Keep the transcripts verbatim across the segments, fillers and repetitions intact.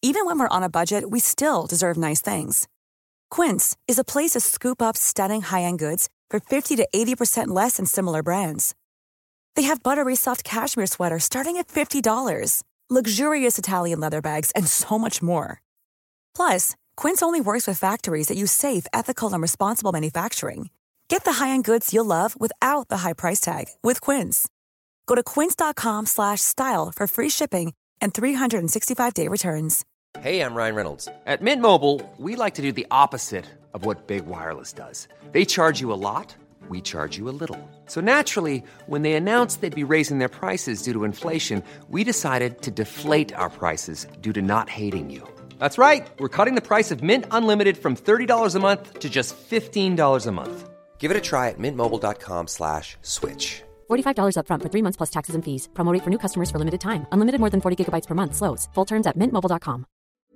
Even when we're on a budget, we still deserve nice things. Quince is a place to scoop up stunning high-end goods for fifty to eighty percent less than similar brands. They have buttery soft cashmere sweaters starting at fifty dollars, luxurious Italian leather bags, and so much more. Plus, Quince only works with factories that use safe, ethical, and responsible manufacturing. Get the high-end goods you'll love without the high price tag with Quince. Go to quince.com slash style for free shipping and three sixty-five day returns. Hey, I'm Ryan Reynolds. At Mint Mobile, we like to do the opposite of what Big Wireless does. They charge you a lot, we charge you a little. So naturally, when they announced they'd be raising their prices due to inflation, we decided to deflate our prices due to not hating you. That's right. We're cutting the price of Mint Unlimited from thirty dollars a month to just fifteen dollars a month. Give it a try at mintmobile.com slash switch. forty-five dollars up front for three months plus taxes and fees. Promo rate for new customers for limited time. Unlimited more than forty gigabytes per month. Slows full terms at mint mobile dot com.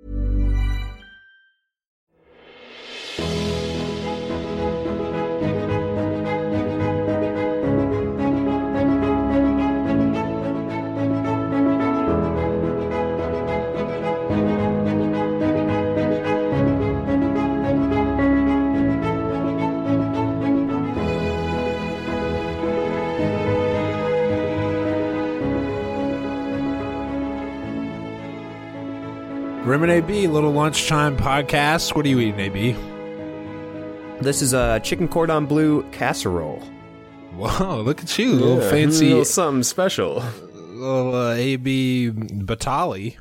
Rim and A B, little lunchtime podcast. What are you eating, A B? This is a chicken cordon bleu casserole. Whoa, look at you. A Yeah, little fancy. A little something special. Little uh, A B Batali.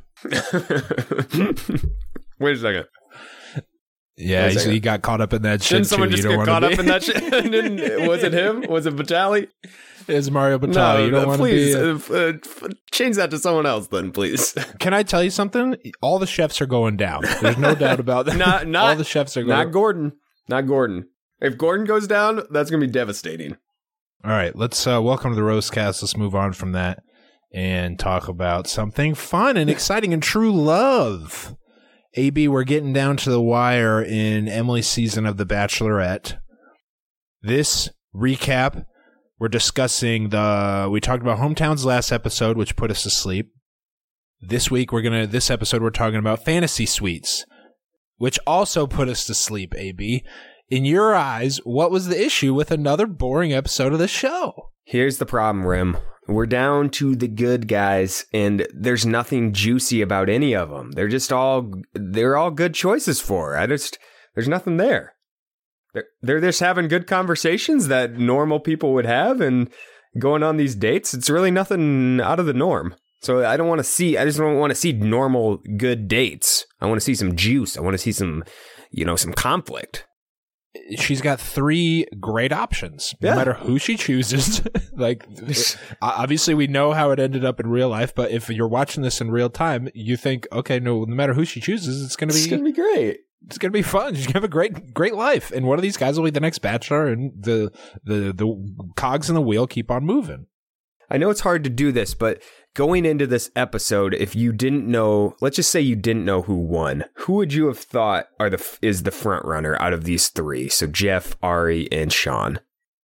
Wait a second. Yeah, Wait a he, second. he got caught up in that shit. Didn't someone too. just You don't get wanna caught be- up in that shit? Didn't, was it him? Was it Batali? It's Mario Batali. No, you don't no, want to please. be. Uh, uh, f- change that to someone else then, please. Can I tell you something? All the chefs are going down. There's no doubt about that. Not, not, All the chefs are going Not Gordon. Not Gordon. If Gordon goes down, that's going to be devastating. All right, let's uh, welcome to the Roastcast. Let's move on from that and talk about something fun and exciting and true love. A B, we're getting down to the wire in Emily's season of The Bachelorette. This recap, we're discussing the, we talked about hometowns last episode, which put us to sleep. This week, we're going to, this episode, we're talking about fantasy suites, which also put us to sleep, A B. In your eyes, what was the issue with another boring episode of the show? Here's the problem, Rim. We're down to the good guys, and there's nothing juicy about any of them. They're just all, they're all good choices for her. I just, there's nothing there. They're, they're just having good conversations that normal people would have and going on these dates. It's really nothing out of the norm. So I don't want to see, I just don't want to see normal good dates. I want to see some juice. I want to see some, you know, some conflict. She's got three great options, no Yeah. matter who she chooses. Like, obviously, we know how it ended up in real life, but if you're watching this in real time, you think, okay, no, no matter who she chooses, it's gonna be, It's going to be great. it's gonna be fun. She's gonna have a great, great life, and one of these guys will be the next Bachelor, and the the the cogs in the wheel keep on moving. I know it's hard to do this, but going into this episode, if you didn't know, let's just say you didn't know who won, who would you have thought are the is the front runner out of these three? So Jeff, Ari, and Sean.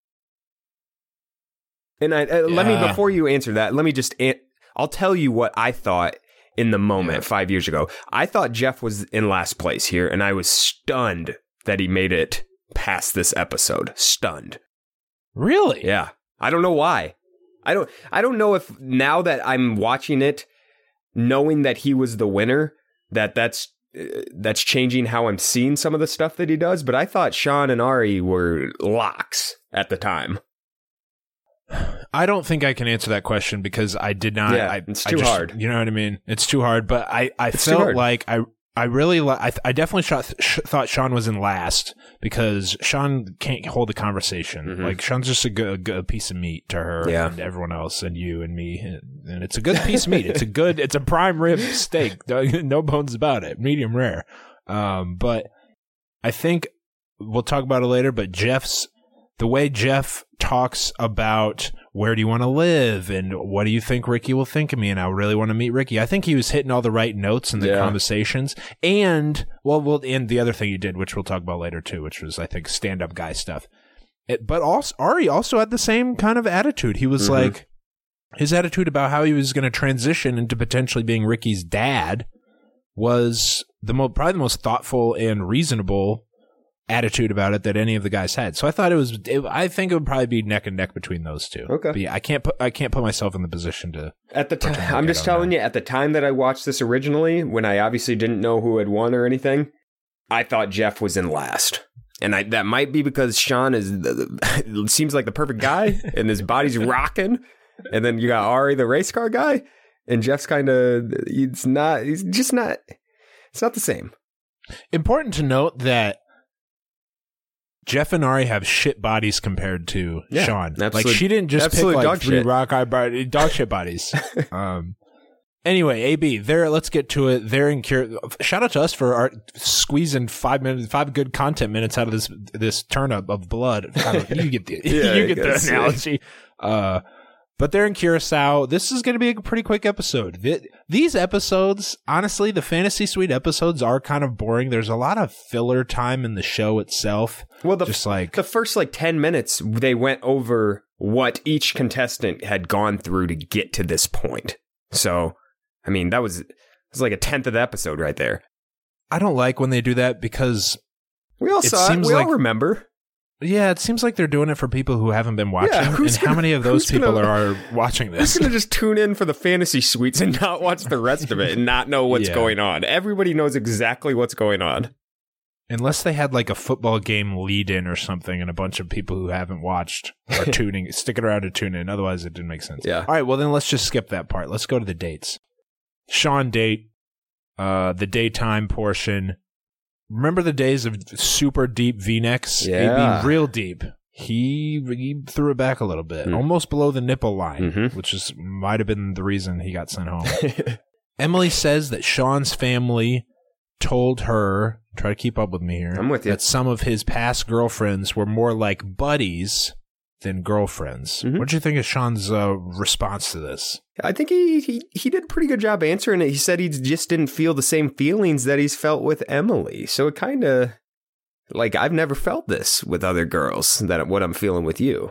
And I, uh, let me, Yeah. before you answer that, let me just, an- I'll tell you what I thought in the moment Yeah. five years ago. I thought Jeff was in last place here, and I was stunned that he made it past this episode. Stunned. Really? Yeah. I don't know why. I don't I don't know if now that I'm watching it, knowing that he was the winner, that that's uh, that's changing how I'm seeing some of the stuff that he does, but I thought Sean and Ari were locks at the time. I don't think I can answer that question because I did not. Yeah, I, it's I too just- hard. You know what I mean? It's too hard. But I, I It's too felt hard. like I, I really, li- I, I definitely shot, sh- thought Sean was in last because Sean can't hold a conversation. Mhm. Like Sean's just a good, a good piece of meat to her Yeah. and everyone else and you and me, and, and it's a good piece of meat. It's a good, it's a prime rib steak. No, no bones about it. Medium rare. Um, but I think we'll talk about it later. But Jeff's. The way Jeff talks about where do you want to live and what do you think Ricky will think of me and I really want to meet Ricky. I think he was hitting all the right notes in the Yeah. conversations. And, well, well, and the other thing he did, which we'll talk about later too, which was, I think, stand-up guy stuff. It, but also, Ari also had the same kind of attitude. He was Mm-hmm. like, his attitude about how he was going to transition into potentially being Ricky's dad was the mo- probably the most thoughtful and reasonable attitude about it that any of the guys had. So I thought it was. It, I think it would probably be neck and neck between those two. Okay. But yeah, I can't put. I can't put myself in the position to. At the time, like I'm I just don't telling know. you. At the time that I watched this originally, when I obviously didn't know who had won or anything, I thought Jeff was in last. And I, that might be because Sean is it seems like the perfect guy, and his body's rocking. And then you got Ari, the race car guy, and Jeff's kind of he's not. He's just not. It's not the same. Important to note that Jeff and Ari have shit bodies compared to Yeah, Sean. absolute- like she didn't just pick absolute like dog three shit. rock eye body, dog shit bodies. um. Anyway, A B, there. Let's get to it. They're in cure. Shout out to us for our squeezing five minutes, five good content minutes out of this this turnip of blood. I don't- you get the Yeah, you I get the guess, yeah. analogy. Uh, but they're in Curacao. This is going to be a pretty quick episode. Th- These episodes, honestly, the Fantasy Suite episodes are kind of boring. There's a lot of filler time in the show itself. Well, the, Just like the first like ten minutes, they went over what each contestant had gone through to get to this point. So, I mean, that was, it was like a tenth of the episode right there. I don't like when they do that because We all It saw it. seems We like- all remember. yeah, it seems like they're doing it for people who haven't been watching. Yeah, who's and how gonna- many of those who's people gonna- are, are watching Who's this? going to just tune in for the fantasy suites and not watch the rest of it and not know what's Yeah. going on? Everybody knows exactly what's going on. Unless they had like a football game lead in or something and a bunch of people who haven't watched are tuning, sticking around to tune in. Otherwise, it didn't make sense. Yeah. All right, well, then let's just skip that part. Let's go to the dates. Sean date, uh, the daytime portion. Remember the days of super deep V-necks? Yeah. Maybe real deep. He, he threw it back a little bit, Mm. almost below the nipple line, Mhm. which is might have been the reason he got sent home. Emily says that Sean's family told her, try to keep up with me here, I'm with you. that some of his past girlfriends were more like buddies than girlfriends. Mhm. What do you think of Sean's uh, response to this? I think he, he he did a pretty good job answering it. He said he just didn't feel the same feelings that he's felt with Emily. So it kind of, like, I've never felt this with other girls, that what I'm feeling with you.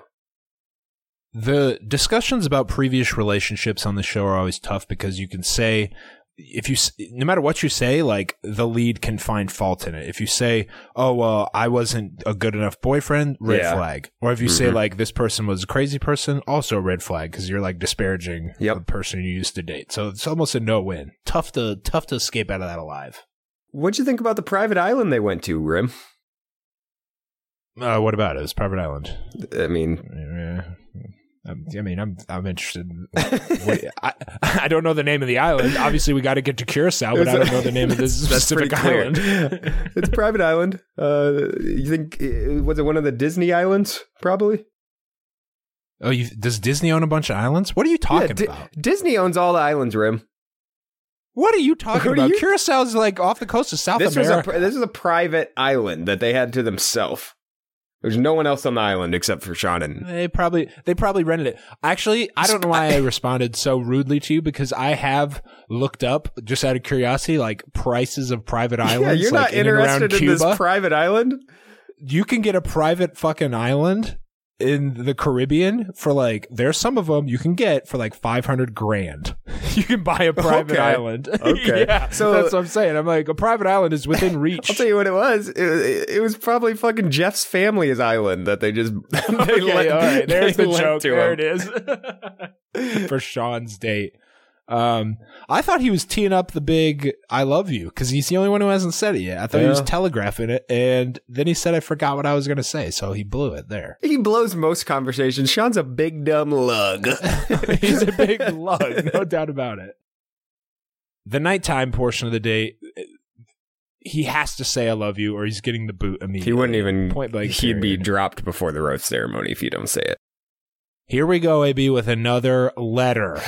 The discussions about previous relationships on the show are always tough because you can say, if you, s- no matter what you say, like the lead can find fault in it. If you say, oh, well, I wasn't a good enough boyfriend, red Yeah. flag. Or if you say Mhm. like this person was a crazy person, also red flag because you're like disparaging Yep. the person you used to date. So it's almost a no win. Tough to, tough to escape out of that alive. What'd you think about the private island they went to, Rim? Uh, what about it? It was Private Island. I mean, Yeah. Um, I mean, I'm I'm interested. What, I I don't know the name of the island. Obviously, we got to get to Curacao, but I don't know the name of this That's specific pretty clear. island. It's a private island. Uh, you think, uh, was it one of the Disney islands? Probably. Oh, you, does Disney own a bunch of islands? What are you talking Yeah, Di- about? Disney owns all the islands, Rim. What are you talking What are about? you- Curaçao's like off the coast of South This was a America. pri- this is a private island that they had to themselves. There's no one else on the island except for Sean and. They probably they probably rented it. Actually, I don't know why I responded so rudely to you because I have looked up just out of curiosity like prices of private islands. Yeah, you're like not in and around interested in Cuba. this private island. You can get a private fucking island in the Caribbean for like, there's some of them you can get for like five hundred grand. You can buy a private Okay. island. Okay. Yeah, So- that's what I'm saying. I'm like, a private island is within reach. I'll tell you what it was. It, it, it was probably fucking Jeff's family's island that they just. They Okay, let- all right. There's they the lent joke. to There him. it is. For Sean's date. Um, I thought he was teeing up the big "I love you" because he's the only one who hasn't said it yet. I thought he was Yeah. telegraphing it, and then he said, "I forgot what I was going to say," so he blew it there. He blows most conversations. Sean's a big dumb lug. He's a big lug, no doubt about it. The nighttime portion of the date, he has to say "I love you," or he's getting the boot immediately. He wouldn't even. Point blank. He'd be period. dropped before the roast ceremony if you don't say it. Here we go, A B, with another letter.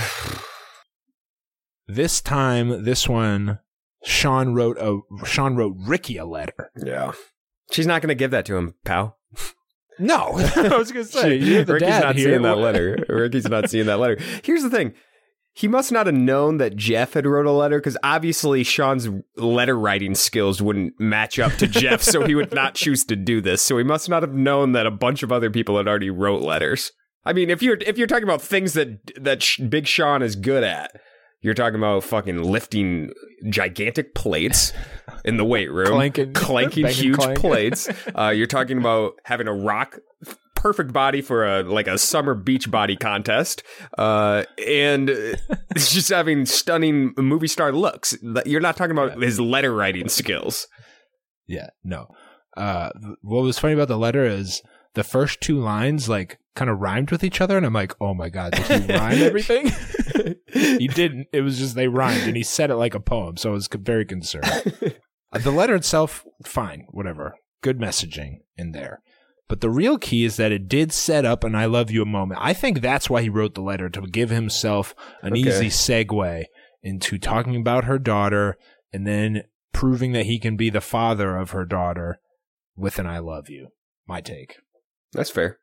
This time, this one, Sean wrote a Sean wrote Ricky a letter. Yeah. She's not going to give that to him, pal. No, I was gonna say you're the Ricky's dad not here. seeing that letter. Ricky's not seeing that letter. Here's the thing. He must not have known that Jeff had wrote a letter because obviously Sean's letter writing skills wouldn't match up to Jeff, so he would not choose to do this. So he must not have known that a bunch of other people had already wrote letters. I mean, if you're if you're talking about things that that Sh- Big Sean is good at, You're talking about fucking lifting gigantic plates in the weight room, Clanking, clanking huge clank. plates. Uh, you're talking about having a rock perfect body for a like a summer beach body contest, uh, and it's just having stunning movie star looks. You're not talking about his letter writing skills. Yeah, no. Uh, what was funny about the letter is the first two lines like kind of rhymed with each other, and I'm like, oh my god, did he rhyme everything? He didn't. It was just they rhymed, and he said it like a poem, so I was very concerned. Uh, the letter itself, fine, whatever, good messaging in there. But the real key is that it did set up an I love you moment. I think that's why he wrote the letter, to give himself an Okay. easy segue into talking about her daughter and then proving that he can be the father of her daughter with an I love you. My take. That's fair.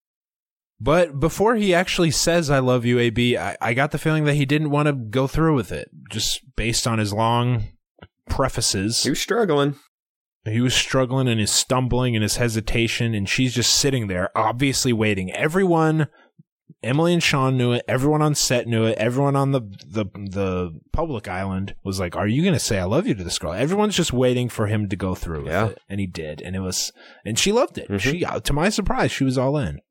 But before he actually says I love you, A B, I, I got the feeling that he didn't want to go through with it, just based on his long prefaces. He was struggling. He was struggling and his stumbling and his hesitation, and she's just sitting there, obviously waiting. Everyone, Emily and Sean knew it. Everyone on set knew it. Everyone on the the, the public island was like, are you going to say I love you to this girl? Everyone's just waiting for him to go through with Yeah. it. And he did. And it was, and she loved it. Mhm. She, to my surprise, she was all in.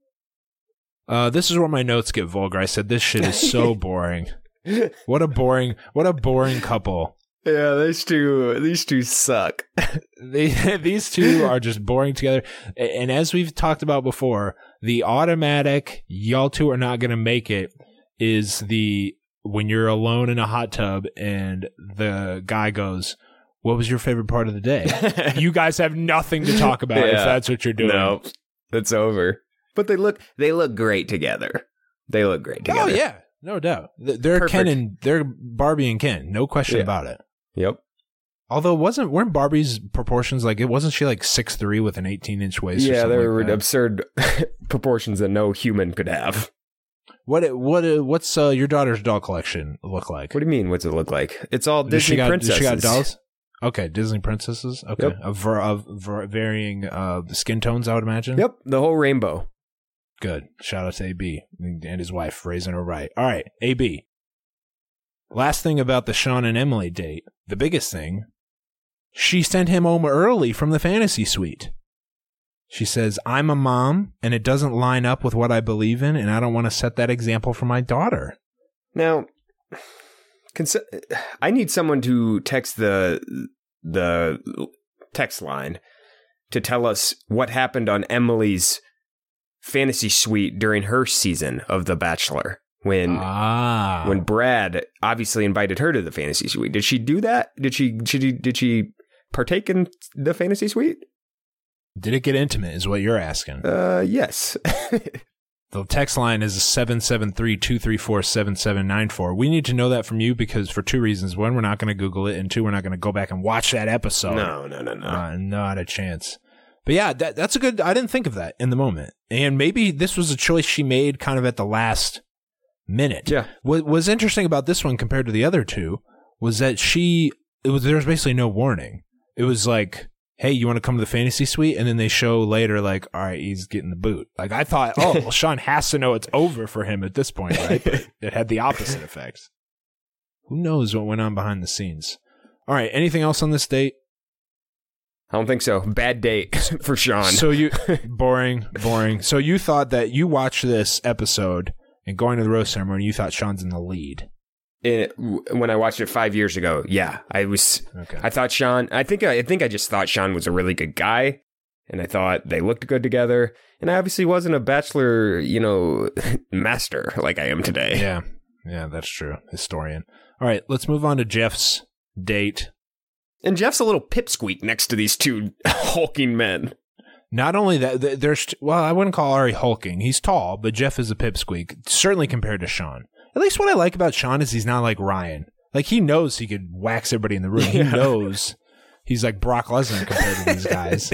Uh, this is where my notes get vulgar. I said, this shit is so boring. What a boring, what a boring couple. Yeah, these two, these two suck. They, these two are just boring together. And as we've talked about before, the automatic, y'all two are not going to make it, is the, when you're alone in a hot tub and the guy goes, what was your favorite part of the day? You guys have nothing to talk about if Yeah. that's what you're doing. No, it's over. But they look, they look great together. They look great together. Oh, yeah. No doubt. They're Perfect. Ken and, they're Barbie and Ken. No question Yeah. about it. Yep. Although wasn't weren't Barbie's proportions like it wasn't she like six three with an eighteen inch waist? or Yeah, something they were like that? absurd proportions that no human could have. What what what's uh, your daughter's doll collection look like? What do you mean? What's it look like? It's all Does she Disney got, princesses. Does she got dolls? Okay, Disney princesses. Okay, Yep. of, ver, of ver, varying uh, skin tones, I would imagine. Yep, the whole rainbow. Good. Shout out to A B and his wife raising her right. All right, A B. Last thing about the Sean and Emily date, the biggest thing, she sent him home early from the fantasy suite. She says, I'm a mom, and it doesn't line up with what I believe in, and I don't want to set that example for my daughter. Now, cons- I need someone to text the the text line to tell us what happened on Emily's fantasy suite during her season of The Bachelor. When Ah. when Brad obviously invited her to the fantasy suite. Did she do that? Did she did she, did she partake in the fantasy suite? Did it get intimate is what you're asking. Uh, yes. The text line is seven seven three, two three four, seven seven nine four. We need to know that from you because for two reasons. One, we're not going to Google it, and two, we're not going to go back and watch that episode. no, no, no, no. Uh, not a chance. But yeah, that, that's a good, I didn't think of that in the moment. And maybe this was a choice she made kind of at the last minute. Yeah. What was interesting about this one compared to the other two was that she, it was, there was basically no warning. It was like, hey, you want to come to the fantasy suite? And then they show later, like, all right, he's getting the boot. Like, I thought, oh, well, Sean has to know it's over for him at this point, right? But it had the opposite effect. Who knows what went on behind the scenes? All right, anything else on this date? I don't think so. Bad date for Sean. So you, boring, boring. So you thought that you watched this episode and going to the roast ceremony, you thought Sean's in the lead. It, when I watched it five years ago, yeah, I was. Okay. I thought Sean. I think. I think I just thought Sean was a really good guy, and I thought they looked good together. And I obviously wasn't a Bachelor, you know, master like I am today. Yeah, yeah, that's true. Historian. All right, let's move on to Jeff's date. And Jeff's a little pipsqueak next to these two hulking men. Not only that, th- there's well, I wouldn't call Ari hulking. He's tall, but Jeff is a pipsqueak, certainly compared to Sean. At least what I like about Sean is he's not like Ryan. Like, he knows he could wax everybody in the room. He Yeah. knows he's like Brock Lesnar compared to these guys.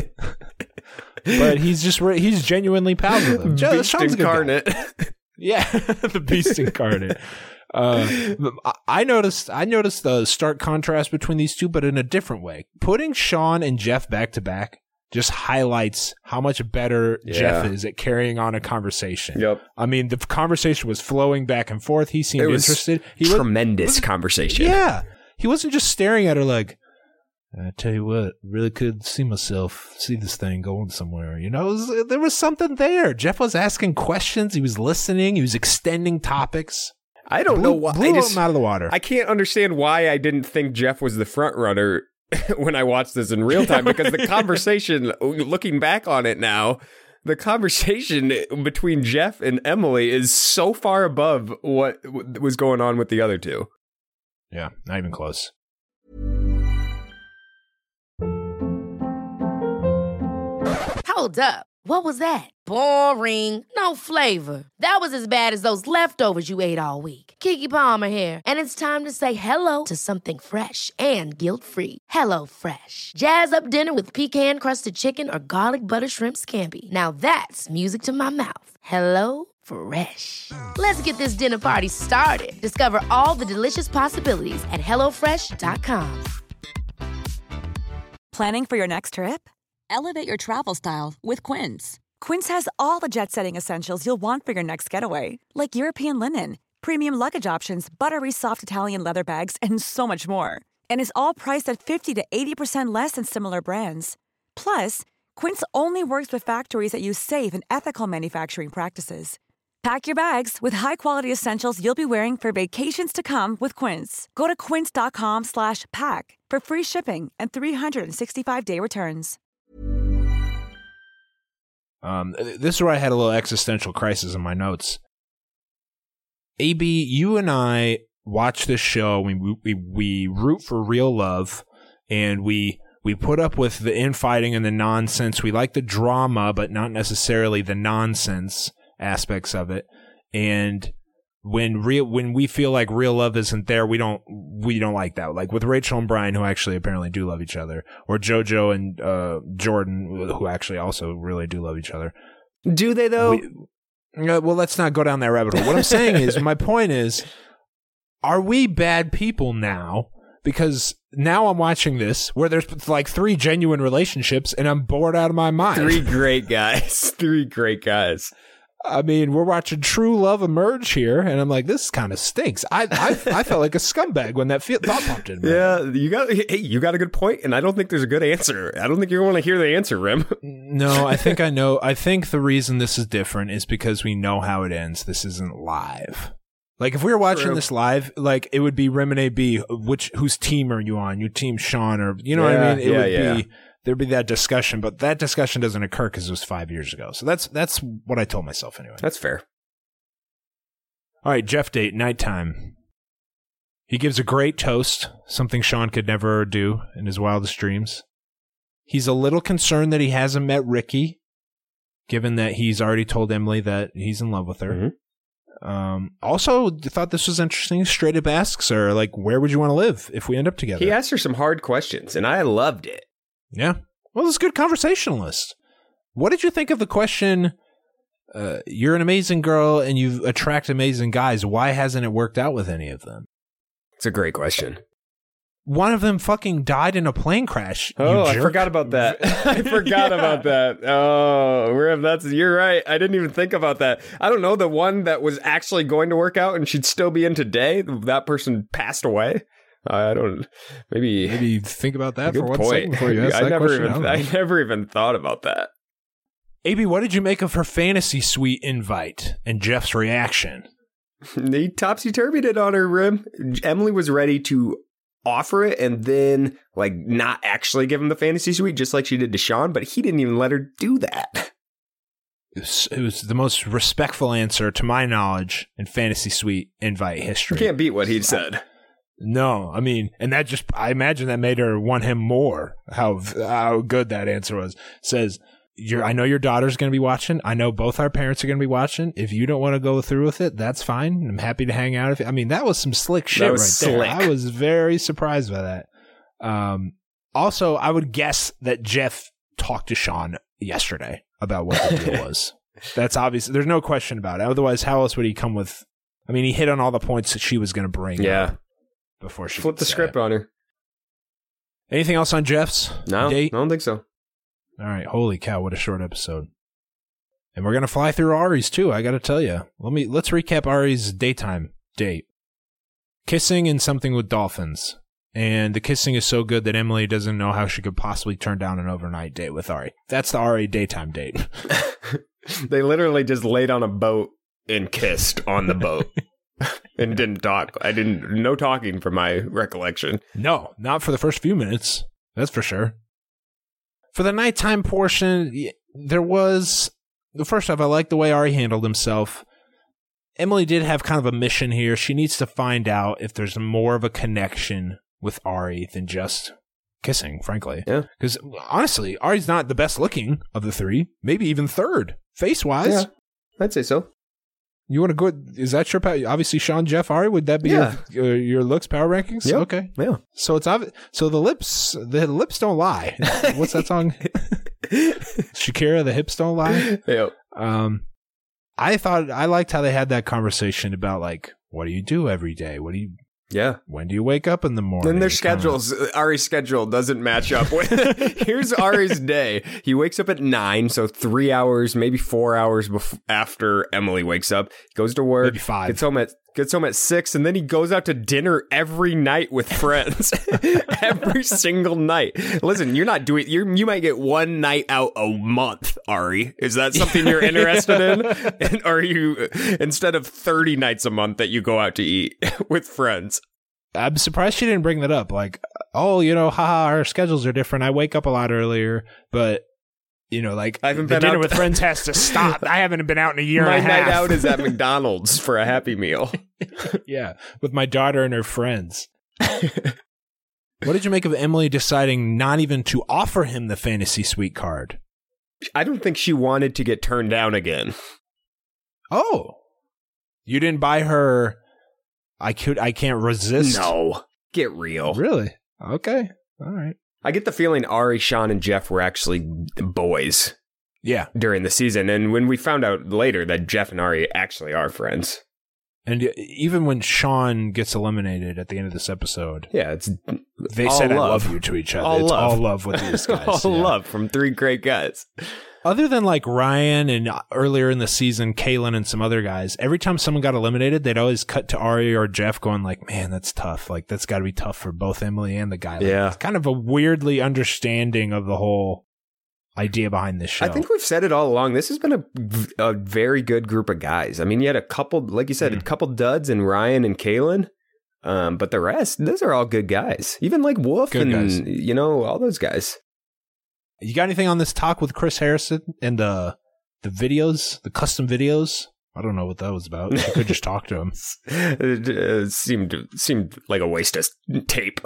But he's just, re- he's genuinely pals with them. Je- Beast Sean's a good guy. incarnate. Yeah, the beast incarnate. Uh, I- I noticed, I noticed the stark contrast between these two, but in a different way. Putting Sean and Jeff back to back just highlights how much better Yeah. Jeff is at carrying on a conversation. Yep. I mean, the conversation was flowing back and forth. He seemed It was interested. He was- tremendous conversation. Yeah. He wasn't just staring at her like, I tell you what, really could see myself, see this thing going somewhere. You know, it was, there was something there. Jeff was asking questions. He was listening. He was extending topics. I don't blew, know why. Blew I just, him out of the water. I can't understand why I didn't think Jeff was the front runner when I watched this in real time, because the conversation, looking back on it now, the conversation between Jeff and Emily is so far above what was going on with the other two. Yeah, not even close. Hold up. What was that? Boring. No flavor. That was as bad as those leftovers you ate all week. Keke Palmer here, and it's time to say hello to something fresh and guilt-free. Hello Fresh. Jazz up dinner with pecan-crusted chicken or garlic butter shrimp scampi. Now that's music to my mouth. Hello Fresh. Let's get this dinner party started. Discover all the delicious possibilities at hello fresh dot com. Planning for your next trip? Elevate your travel style with Quince. Quince has all the jet-setting essentials you'll want for your next getaway, like European linen, premium luggage options, buttery soft Italian leather bags, and so much more. And is all priced at fifty to eighty percent less than similar brands. Plus, Quince only works with factories that use safe and ethical manufacturing practices. Pack your bags with high-quality essentials you'll be wearing for vacations to come with Quince. Go to quince.com slash pack for free shipping and three sixty-five day returns. Um, this is where I had a little existential crisis in my notes. A B, you and I watch this show. We we we root for real love, and we we put up with the infighting and the nonsense. We like the drama, but not necessarily the nonsense aspects of it. And when real when we feel like real love isn't there, we don't we don't like that. Like with Rachel and Brian, who actually apparently do love each other, or JoJo and uh, Jordan, who actually also really do love each other. Do they though? We, uh, well, let's not go down that rabbit hole. What I'm saying is, my point is, are we bad people now? Because now I'm watching this where there's like three genuine relationships, and I'm bored out of my mind. Three great guys. Three great guys. I mean, we're watching true love emerge here, and I'm like, this kind of stinks. I I, I felt like a scumbag when that feel, thought popped in. Yeah, you got hey, you got a good point, and I don't think there's a good answer. I don't think you want to hear the answer, Rim. No, I think I know. I think the reason this is different is because we know how it ends. This isn't live. Like, if we were watching True. this live, like, it would be Rim and A B, which whose team are you on? Your team Sean, or you know yeah, what I mean? It yeah, would yeah. be there'd be that discussion, but that discussion doesn't occur because it was five years ago. So that's that's what I told myself anyway. That's fair. All right, Jeff date, nighttime. He gives a great toast, something Sean could never do in his wildest dreams. He's a little concerned that he hasn't met Ricky, given that he's already told Emily that he's in love with her. Mm-hmm. Um, also, thought this was interesting. Straight up asks her, like, where would you want to live if we end up together? He asked her some hard questions, and I loved it. Yeah. Well, it's a good conversationalist. What did you think of the question, uh, you're an amazing girl and you attract amazing guys. Why hasn't it worked out with any of them? It's a great question. One of them fucking died in a plane crash. Oh, I jerk. forgot about that. I forgot Yeah. about that. Oh, Rim, that's you're right. I didn't even think about that. I don't know, the one that was actually going to work out and she'd still be in today, that person passed away. I don't. Maybe. Maybe think about that Good for one point. second before you ask I that never question. even. I I, don't know. never even thought about that. A B, what did you make of her fantasy suite invite and Jeff's reaction? They topsy-turvied it on her, Rim. Emily was ready to offer it and then, like, not actually give him the fantasy suite, just like she did to Sean, but he didn't even let her do that. It was, it was the most respectful answer, to my knowledge, in fantasy suite invite history. You can't beat what he said. No, I mean, and that just, I imagine that made her want him more, how how good that answer was. Says, You're, I know your daughter's going to be watching. I know both our parents are going to be watching. If you don't want to go through with it, that's fine. I'm happy to hang out with you. I mean, that was some slick shit That right was there. slick. I was very surprised by that. Um, also, I would guess that Jeff talked to Sean yesterday about what the deal was. That's obvious. There's no question about it. Otherwise, how else would he come with? I mean, he hit on all the points that she was going to bring. Yeah. up before she Flip the could say script it. on her. Anything else on Jeff's No, date? I don't think so. All right. Holy cow, what a short episode. And we're going to fly through Ari's too, I got to tell you. Let me let's recap Ari's daytime date. Kissing and something with dolphins. And the kissing is so good that Emily doesn't know how she could possibly turn down an overnight date with Ari. That's the Ari daytime date. They literally just laid on a boat and kissed on the boat and didn't talk. I didn't, no talking from my recollection. No, not for the first few minutes. That's for sure. For the nighttime portion, there was, first off, I like the way Ari handled himself. Emily did have kind of a mission here. She needs to find out if there's more of a connection with Ari than just kissing, frankly. Yeah. Because honestly, Ari's not the best looking of the three, maybe even third, face-wise. Yeah, I'd say so. You want to go, is that your, obviously Sean, Jeff, Ari, would that be Yeah. your, uh, your looks power rankings? Yep. Okay. Yeah. So it's obvious, so the lips, the lips don't lie. What's that song? Shakira, the hips don't lie. Yep. Um, I thought, I liked how they had that conversation about like, what do you do every day? What do you, Yeah. when do you wake up in the morning? Then their It's kinda- schedules, Ari's schedule doesn't match up with. Here's Ari's day. He wakes up at nine, so three hours, maybe four hours bef- after Emily wakes up. Goes to work. Maybe five. Gets home at gets home at six, and then he goes out to dinner every night with friends. Every single night. Listen, you're not doing. You you might get one night out a month, Ari. Is that something you're interested in? And are you instead of thirty nights a month that you go out to eat with friends? I'm surprised she didn't bring that up. Like, oh, you know, haha, our schedules are different. I wake up a lot earlier, but you know, like I haven't the been dinner out with to- friends has to stop. I haven't been out in a year My and a half. night out is at McDonald's for a Happy Meal. Yeah, with my daughter and her friends. What did you make of Emily deciding not even to offer him the fantasy suite card? I don't think she wanted to get turned down again. Oh, you didn't buy her. I could. I can't resist. No, get real. Really? Okay. All right. I get the feeling Ari, Sean, and Jeff were actually boys Yeah. during the season, and when we found out later that Jeff and Ari actually are friends. And even when Sean gets eliminated at the end of this episode, Yeah, it's they all said love. I love you to each other. All it's love. all love with these guys. all yeah. love from three great guys. Other than like Ryan and earlier in the season, Kaylin and some other guys, every time someone got eliminated, they'd always cut to Ari or Jeff going like, man, that's tough. Like, that's got to be tough for both Emily and the guy. Like, Yeah. It's kind of a weirdly understanding of the whole idea behind this show. I think we've said it all along. This has been a, a very good group of guys. I mean, you had a couple, like you said, Mm. a couple duds in Ryan and Kaylin. Um, but the rest, those are all good guys. Even like Wolf Good and, guys. you know, all those guys. You got anything on this talk with Chris Harrison and the the videos, the custom videos? I don't know what that was about. You could just talk to him. It uh, seemed seemed like a waste of tape.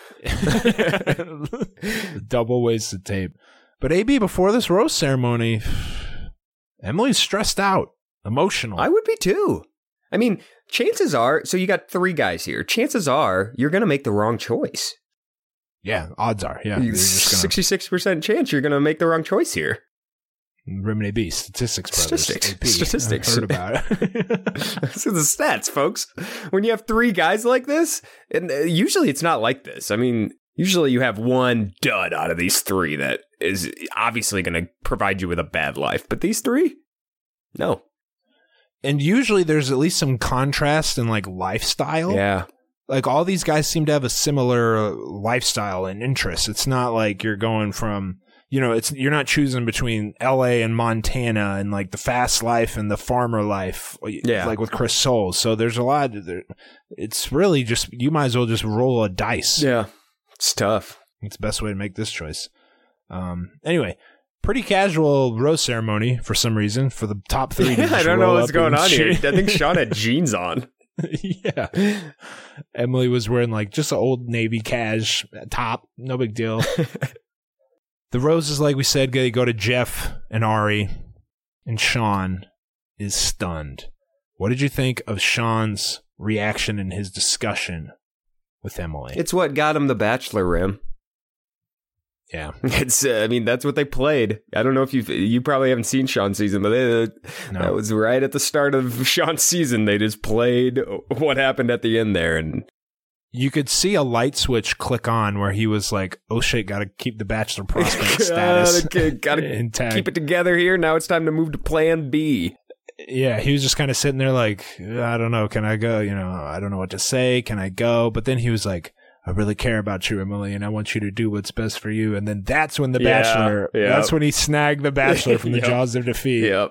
Double wasted tape. But A B, before this roast ceremony, Emily's stressed out, emotional. I would be too. I mean, chances are, so you got three guys here. Chances are you're going to make the wrong choice. yeah, odds are. Yeah, they're just gonna sixty-six percent chance you're going to make the wrong choice here. Rimini B, statistics brothers. Statistics. A P. Statistics. I've heard about it. This is the stats, folks. When you have three guys like this, and uh, usually it's not like this. I mean, usually you have one dud out of these three that is obviously going to provide you with a bad life. But these three, no. And usually there's at least some contrast in like lifestyle. Yeah. Like all these guys seem to have a similar lifestyle and interests. It's not like you're going from, you know, it's you're not choosing between L A and Montana and like the fast life and the farmer life, Yeah. like with Chris Soules. So there's a lot. There, it's really just you might as well just roll a dice. Yeah. It's tough. It's the best way to make this choice. Um. Anyway, pretty casual rose ceremony for some reason for the top three. to Yeah, I just don't know roll what's up going and on here. I shit. think Sean had jeans on. Yeah. Emily was wearing like just an old Navy cash top. No big deal. The roses, like we said, they go to Jeff and Ari, and Sean is stunned. What did you think of Sean's reaction in his discussion with Emily? It's what got him the Bachelor rim. yeah. It's, uh, I mean, that's what they played. I don't know if you you probably haven't seen Sean's season, but they, uh, No. that was right at the start of Sean's season. They just played what happened at the end there, and You could see a light switch click on where he was like, oh shit, gotta keep the Bachelor prospect status gotta, gotta intact. Keep it together here. Now it's time to move to plan B. Yeah, he was just kind of sitting there like, I don't know, can I go? You know, I don't know what to say. Can I go? But then he was like, I really care about you, Emily, and I want you to do what's best for you. And then that's when the yeah, Bachelor, yep. that's when he snagged the Bachelor from the yep. jaws of defeat. Yep.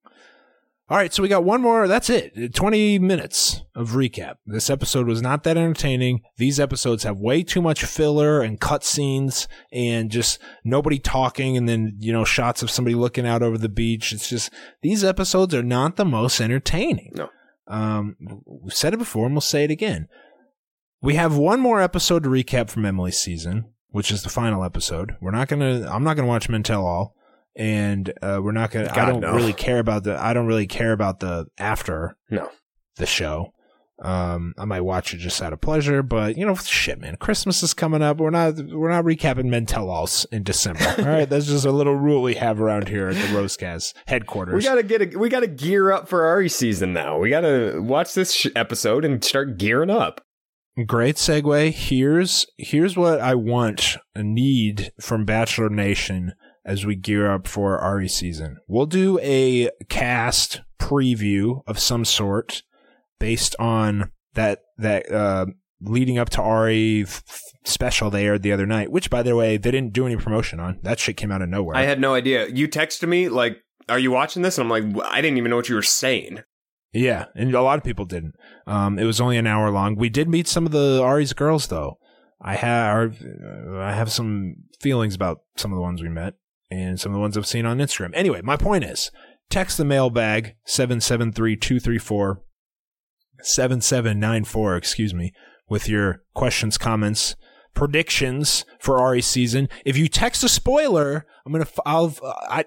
All right, so we got one more. That's it. twenty minutes of recap. This episode was not that entertaining. These episodes have way too much filler and cutscenes and just nobody talking and then, you know, shots of somebody looking out over the beach. It's just, these episodes are not the most entertaining. No. Um, we've said it before and we'll say it again. We have one more episode to recap from Emily's season, which is the final episode. We're not going to, I'm not going to watch Men Tell All. And uh, we're not gonna. God, I don't no. really care about the. I don't really care about the after. No. The show. Um, I might watch it just out of pleasure, but you know, shit, man. Christmas is coming up. We're not. We're not recapping Men Tell Alls in December. All right, that's just a little rule we have around here at the Rosecast headquarters. We gotta get. A, we gotta gear up for Ari season now. We gotta watch this sh- episode and start gearing up. Great segue. Here's here's what I want and need from Bachelor Nation. As we gear up for Ari season, we'll do a cast preview of some sort based on that that uh, leading up to Ari f- special they aired the other night. Which, by the way, they didn't do any promotion on. That shit came out of nowhere. I had no idea. You texted me like, "Are you watching this?" And I'm like, "I didn't even know what you were saying." Yeah, and a lot of people didn't. Um, it was only an hour long. We did meet some of the Ari's girls, though. I have I have some feelings about some of the ones we met. And some of the ones I've seen on Instagram. Anyway, my point is, text the mailbag, seven seven three, two three four, seven seven nine four, excuse me, with your questions, comments, predictions for Ari's season. If you text a spoiler, I'm going to, I'll, I,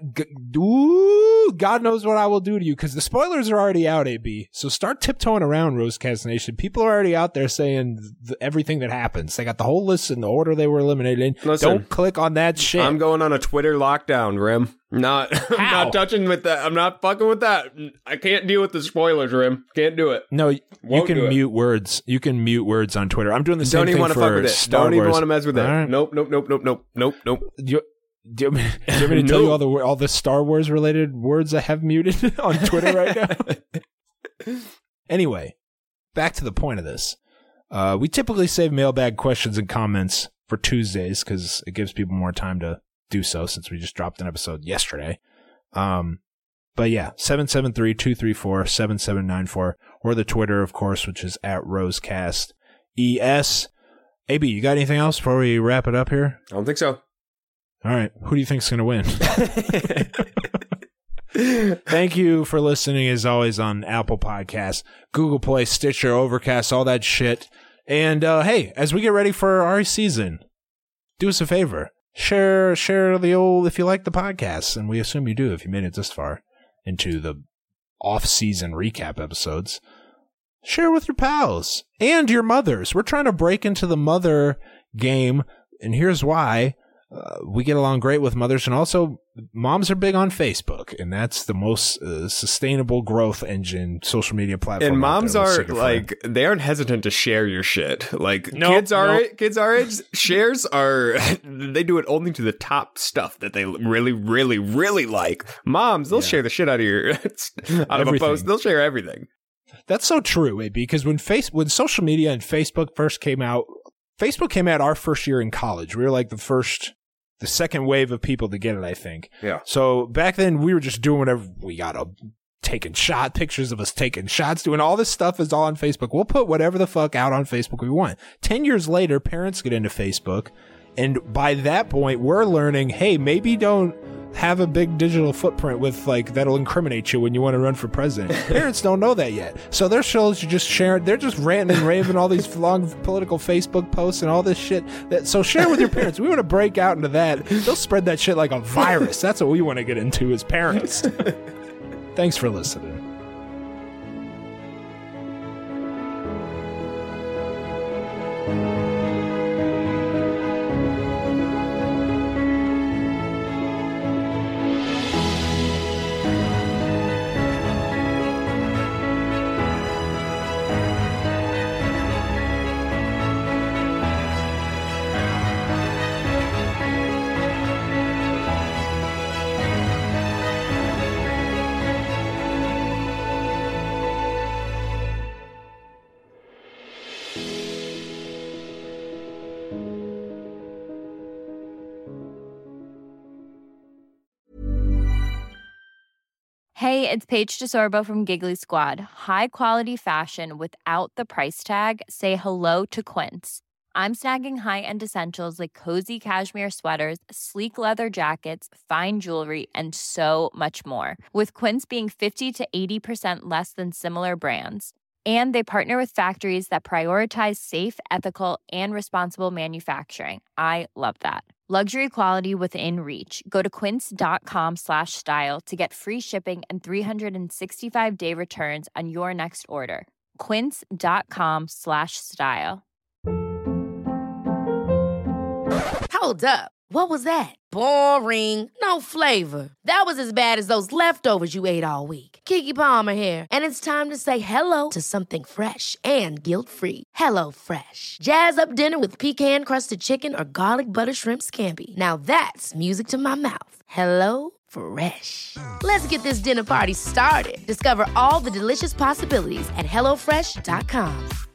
ooh, God knows what I will do to you, because the spoilers are already out, A B. So start tiptoeing around, Rosecast Nation. People are already out there saying th- everything that happens. They got the whole list in the order they were eliminated in. Listen, don't click on that shit. I'm going on a Twitter lockdown, Rim. Not, I'm How? not touching with that. I'm not fucking with that. I can't deal with the spoilers, Rim. Can't do it. No, you Won't can do it. mute words. You can mute words on Twitter. I'm doing the same Don't even thing want to for fuck with it. Star Don't even Wars. want to mess with it. All right. Nope, nope, nope, nope, nope, nope, nope. Do you, do you, want me- do you want me to tell you No. all the all the Star Wars related words I have muted on Twitter right now? Anyway, back to the point of this. Uh, we typically save mailbag questions and comments for Tuesdays because it gives people more time to do so since we just dropped an episode yesterday. Um, but yeah, seven seven three, two three four, seven seven nine four, or the Twitter, of course, which is at Rosecast E S. A B, you got anything else before we wrap it up here? I don't think so. All right. Who do you think's going to win? Thank you for listening, as always, on Apple Podcasts, Google Play, Stitcher, Overcast, all that shit. And, uh, hey, as we get ready for our season, do us a favor. Share share the old, if you like the podcast, and we assume you do if you made it this far into the off-season recap episodes. Share with your pals and your mothers. We're trying to break into the mother game, and here's why. Uh, we get along great with mothers, and also moms are big on Facebook, and that's the most uh, sustainable growth engine social media platform. And out moms there. We'll are stick it for like, they aren't hesitant to share your shit. Like Nope, kids our nope. kids our age, shares are they do it only to the top stuff that they really, really, really like. Moms, they'll Yeah. share the shit out of your out of a Everything. post. They'll share everything. That's so true, A B, because when face when social media and Facebook first came out, Facebook came out our first year in college. We were like the first, the second wave of people to get it, I think. Yeah. So back then we were just doing whatever we got, a, taking shot pictures of us taking shots, doing all this stuff is all on Facebook. We'll put whatever the fuck out on Facebook we want. Ten years later, parents get into Facebook, and by that point, we're learning, hey, maybe don't have a big digital footprint with like that'll incriminate you when you want to run for president. Parents don't know that yet, so their shows are just sharing. They're just ranting and raving all these long political Facebook posts and all this shit. That, so share with your parents. We want to break out into that. They'll spread that shit like a virus. That's what we want to get into as parents. Thanks for listening. Hey, it's Paige DeSorbo from Giggly Squad. High quality fashion without the price tag. Say hello to Quince. I'm snagging high-end essentials like cozy cashmere sweaters, sleek leather jackets, fine jewelry, and so much more. With Quince being fifty to eighty percent less than similar brands. And they partner with factories that prioritize safe, ethical, and responsible manufacturing. I love that. Luxury quality within reach. Go to quince.com slash style to get free shipping and three sixty-five day returns on your next order. Quince.com slash style. Hold up. What was that? Boring. No flavor. That was as bad as those leftovers you ate all week. Keke Palmer here, and it's time to say hello to something fresh and guilt-free. Hello Fresh. Jazz up dinner with pecan-crusted chicken or garlic butter shrimp scampi. Now that's music to my mouth. Hello Fresh. Let's get this dinner party started. Discover all the delicious possibilities at hello fresh dot com.